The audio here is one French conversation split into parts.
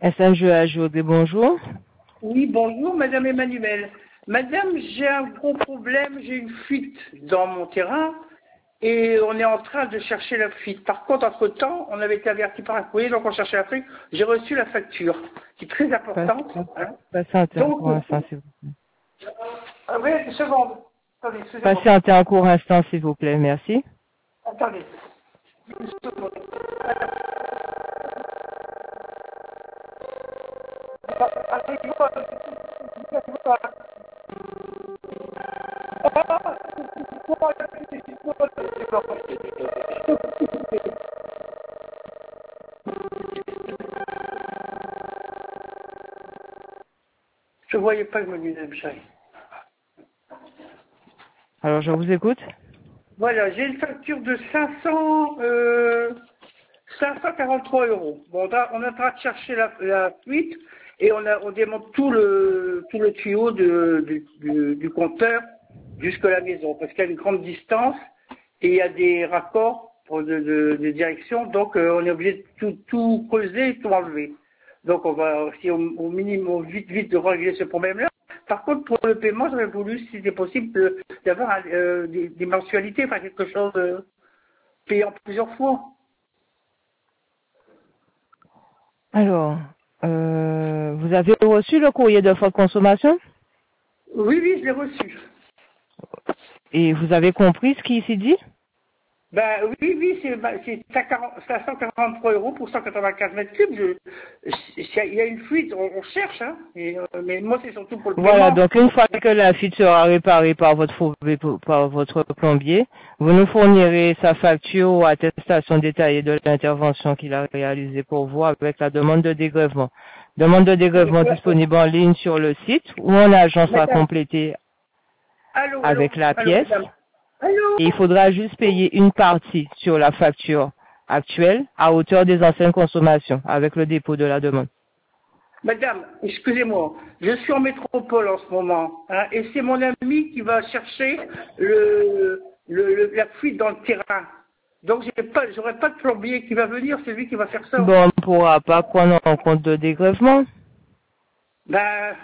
SMG ajouté, bonjour. Oui, bonjour, Madame Emmanuel. Madame, j'ai un gros problème, j'ai une fuite dans mon terrain et on est en train de chercher la fuite. Par contre, entre-temps, on avait été averti par un courrier, donc on cherchait la fuite. J'ai reçu la facture, qui est très importante. Hein. Patientez un Donc, court instant, s'il vous plaît. oui, une seconde. Attendez, excusez-moi. Patientez un court instant, s'il vous plaît, merci. Attendez. Une seconde. Je ne voyais pas le menu d'objet. Alors, je vous écoute. Voilà, j'ai une facture de 543 euros. Bon, on est en train de chercher la fuite et on démonte tout le tuyau du compteur jusqu'à la maison parce qu'il y a une grande distance et il y a des raccords de direction, donc on est obligé de tout creuser et tout enlever. Donc on va aussi au minimum vite de régler ce problème-là. Par contre, pour le paiement, j'aurais voulu, si c'était possible, d'avoir des mensualités, enfin quelque chose payant plusieurs fois. Alors, vous avez reçu le courrier de forte consommation Oui, je l'ai reçu. et vous avez compris ce qui est ici dit? Ben oui, c'est 543 euros pour 195 mètres cubes. Il y a une fuite, on cherche, hein, mais moi c'est surtout pour le Voilà, paiement. donc une fois que la fuite sera réparée par votre plombier, vous nous fournirez sa facture ou attestation détaillée de l'intervention qu'il a réalisée pour vous avec la demande de dégrèvement. Demande de dégrèvement disponible en ligne sur le site ou en agence à Madame, compléter allô, avec la pièce. madame. Allô. Et il faudra juste payer une partie sur la facture actuelle à hauteur des anciennes consommations avec le dépôt de la demande. Madame, excusez-moi, je suis en métropole en ce moment, hein, et c'est mon ami qui va chercher la fuite dans le terrain. Donc j'aurai pas de plombier qui va venir, c'est lui qui va faire ça. Bon, on ne pourra pas prendre en compte de dégrèvement. Ben,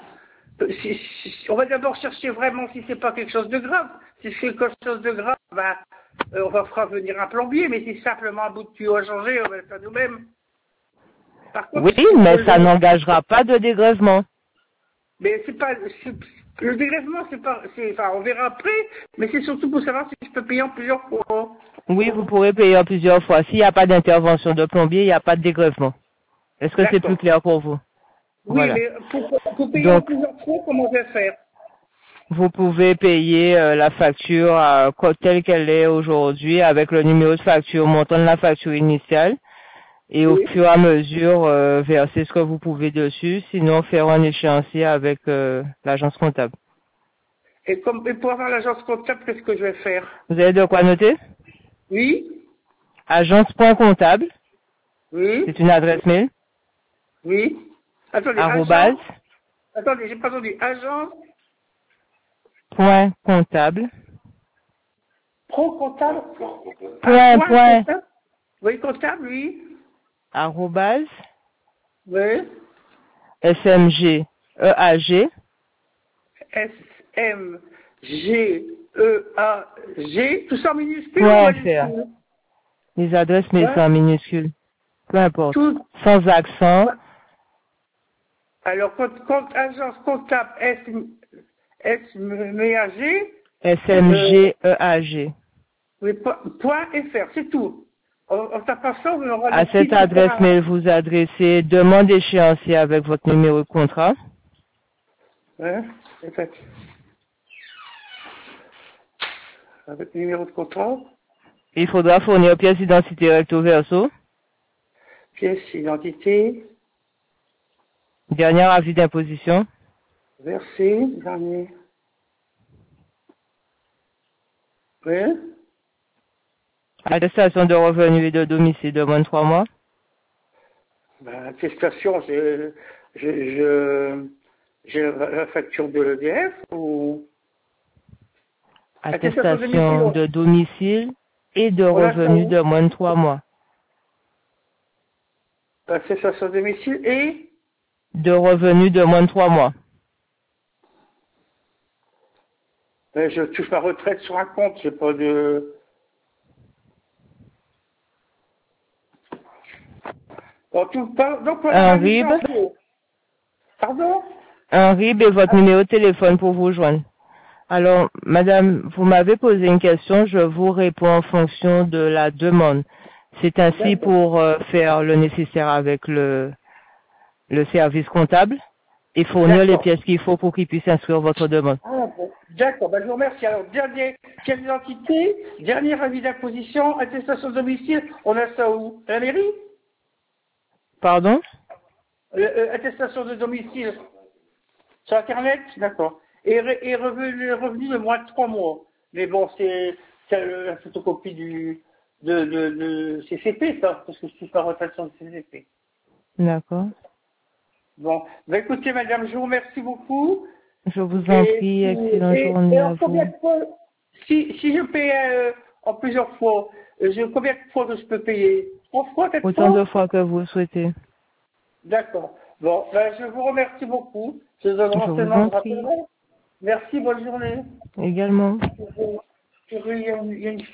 on va d'abord chercher vraiment si c'est pas quelque chose de grave. Si c'est quelque chose de grave, ben, on va fera venir un plombier, mais si c'est simplement un bout de tuyau à changer, on va le faire nous-mêmes. Par contre, Oui, mais ça n'engagera pas de dégrèvement. mais c'est pas le dégrèvement, enfin, on verra après, mais c'est surtout pour savoir si je peux payer en plusieurs fois. Oui, vous pourrez payer en plusieurs fois. S'il n'y a pas d'intervention de plombier, il n'y a pas de dégrèvement. Est-ce que c'est plus D'accord. clair pour vous? Oui, Voilà. mais pour payer en Donc, plusieurs fois, comment je vais faire? vous pouvez payer la facture telle qu'elle est aujourd'hui avec le numéro de facture, montant de la facture initiale. Et au Oui. fur et à mesure, verser ce que vous pouvez dessus, sinon faire un échéancier avec l'agence comptable. Et pour avoir l'agence comptable, qu'est-ce que je vais faire? Vous avez de quoi noter? Oui, Agence.comptable, c'est oui, une adresse mail, oui. Attendez, arrobase, j'ai pas entendu. Agence point comptable, pro comptable? Un point point, comptable? Oui, comptable, oui. arrobase, Oui. smgeag, SMGEAG, tout ça en minuscule ou en point fr. majuscule? Les adresses mail sont Ouais. en minuscules, peu importe. Tout. Sans accent, Alors, compte agence comptable SMEAG, smgeag. oui, point .fr, c'est tout. On tape pas ça, on aura À le cette site, etc. adresse mail, vous adressez demande d'échéancier avec votre numéro de contrat. Hein, exact. Avec le numéro de contrat, Il faudra fournir pièce d'identité recto verso, pièce d'identité, dernier avis d'imposition, versé, dernier. Oui. attestation de revenus et de domicile de moins de 3 mois, Ben, attestation, j'ai la facture de l'EDF ou attestation de attestation domicile. de domicile et de On a ça revenus où? de moins de 3 mois. Attestation de domicile et de revenus de moins de 3 mois. je touche ma retraite sur un compte, j'ai pas de... Donc voilà, Un ma mise RIB, info. Pardon? un RIB et votre numéro de téléphone pour vous joindre. Alors, madame, vous m'avez posé une question, je vous réponds en fonction de la demande. C'est ainsi D'accord. pour faire le nécessaire avec le service comptable et fournir les D'accord. pièces qu'il faut pour qu'il puisse inscrire votre demande. Ah, bon. D'accord, je vous remercie. Alors, dernier pièce d'identité, dernier avis d'imposition, attestation de domicile, on a ça où? À la mairie? Pardon? Attestation de domicile sur Internet? D'accord. Et revenu de moins de 3 mois. Mais bon, c'est la photocopie de CCP, ça, parce que je suis pas retraite sur le CCP. D'accord. Bon, écoutez, madame, je vous remercie beaucoup. Je vous en prie, excellente journée à En combien vous. de fois, si je paye en plusieurs fois, combien de fois que je peux payer? 3 fois, 4 Autant de fois? fois que vous souhaitez. D'accord. Bon, je vous remercie beaucoup. Je vous donne Je vous renseignement, en je prie rappellerai. Merci, bonne journée. également. Il y a une